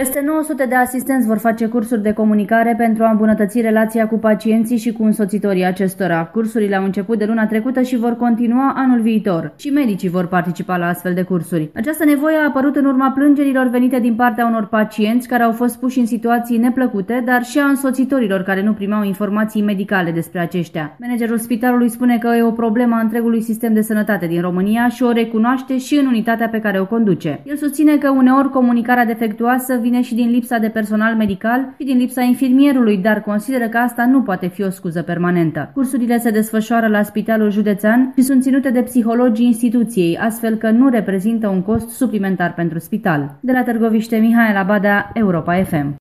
Peste 900 de asistenți vor face cursuri de comunicare pentru a îmbunătăți relația cu pacienții și cu însoțitorii acestora. Cursurile au început de luna trecută și vor continua anul viitor. Și medicii vor participa la astfel de cursuri. Această nevoie a apărut în urma plângerilor venite din partea unor pacienți care au fost puși în situații neplăcute, dar și a însoțitorilor care nu primeau informații medicale despre aceștia. Managerul spitalului spune că e o problemă a întregului sistem de sănătate din România și o recunoaște și în unitatea pe care o conduce. El susține că uneori comunicarea defectuoasă vine și din lipsa de personal medical și din lipsa infirmierului, dar consideră că asta nu poate fi o scuză permanentă. Cursurile se desfășoară la Spitalul Județean și sunt ținute de psihologii instituției, astfel că nu reprezintă un cost suplimentar pentru spital. De la Târgoviște, Mihaela Badea, Europa FM.